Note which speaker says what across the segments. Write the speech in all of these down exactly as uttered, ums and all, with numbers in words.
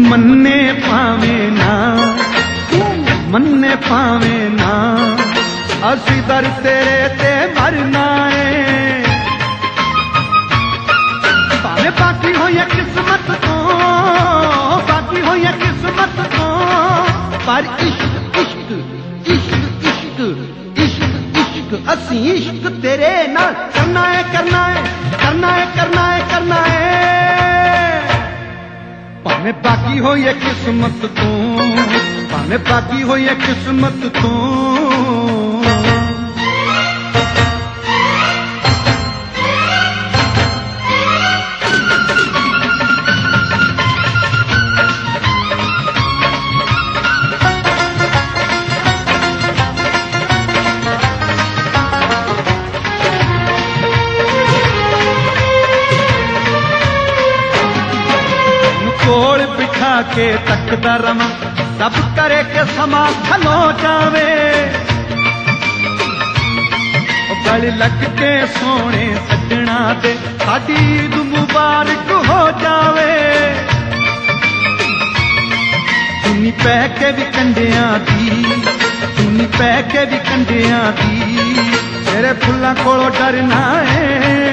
Speaker 1: मन्ने पावे ना, तू मन्ने पावे ना, असी दर तेरे ते मरना है। भावे बाकी हो या किस्मत तो, बाकी हो या किस्मत तो, पर इश्क इश्क इश्क इश्क इश्क इश्क असी इश्क तेरे नाल करना है, करना है, करना है, करना है, करना है। भावे बाकी हो या किस्मत तो, भावे बाकी हो या किस्मत तो। कोल बिठा के तकदा रवा, सब करे के समा खलो जावे, गल लग के सोने सजना दे साडी ईद मुबारक हो जावे। चुन्नी पै के भी कंडियां दी, चुन्नी पै के भी कंडियां दी, तेरे फुल्लां कोलों डरना है।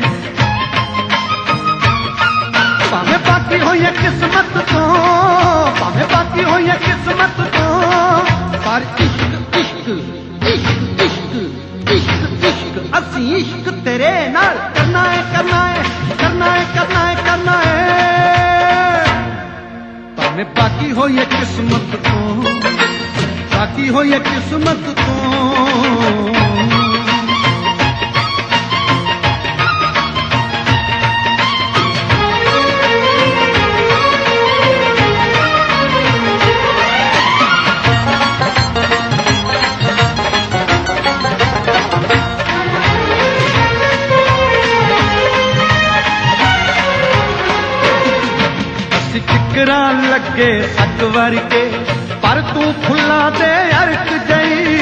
Speaker 1: भावे बाकी हो या किस्मत तो, भावे बाकी हो या किस्मत तो, पर इश्क इश्क इश्क इश्क इश्क इश्क असी इश्क तेरे नाल करना है, करना है, करना है, करना है, करना है। भावे बाकी हो या किस्मत तो, बाकी हो या किस्मत तो। टिकरा लगे सक वर्गे, पर तू फुल्ला दे अरक गई,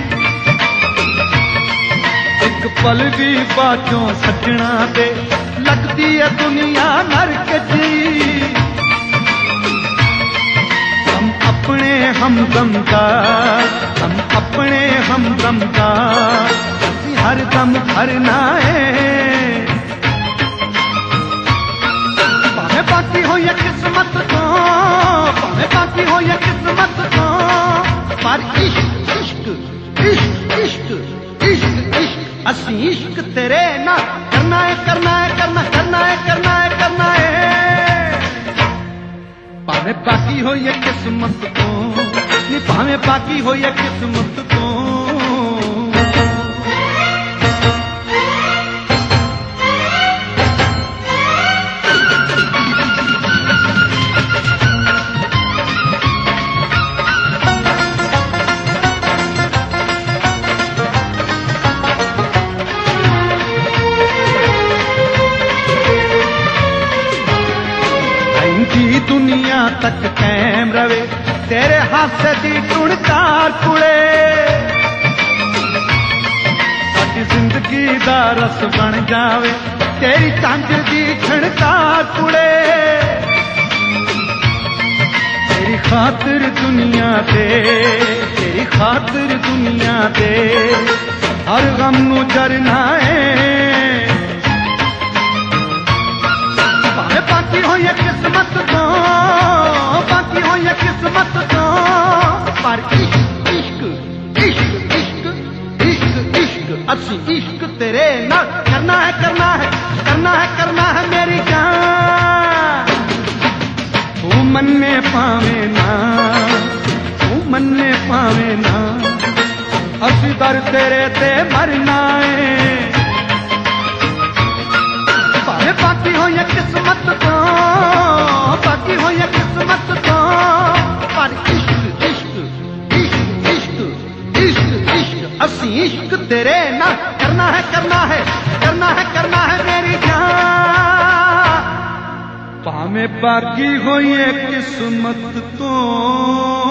Speaker 1: एक पल भी बाचों सजना दे लगती है दुनिया नरक जी। हम अपने हमदम का, हम अपने हमदम का हर दम भरना है। भावे बाकी हो या किस्मत तो, भावे बाकी हो या किस्मत तो, पर इश्क इश्क इश्क इश्क इश्क इश्क असी इश्क तेरे ना करना है, करना है, करना करना है, करना है, करना है। भावे बाकी हो या किस्मत तो, भावे बाकी हो या किस्मत तो। दुनिया तक कैम रवे तेरे हासे दी टुणकार कुड़े, साडी जिंदगी दा रस बन जावे तेरी चांद दी छणकार कुड़े। तेरी खातिर दुनिया दे, तेरी खातिर दुनिया दे हर गम नू जरना है। भावे बाकी हो या किस्मत तो, बाकी हो या किस्मत तो, पर इश्क इश्क इश्क इश्क इश्क इश्क असी इश्क तेरे नाल करना है, करना है, करना है, करना है मेरी जान। तू मन्ने पावे ना, तू मन्ने पावे ना, असी दर तेरे ते मरना है। भावे बाकी हो या किस्मत तो, बाकी हो या किस्मत तो, पर इश्क इश्क इश्क इश्क इश्क इश्क असी इश्क तेरे ना करना है, करना है, करना है, करना है मेरी जान। भावे बाकी हो या किस्मत तो।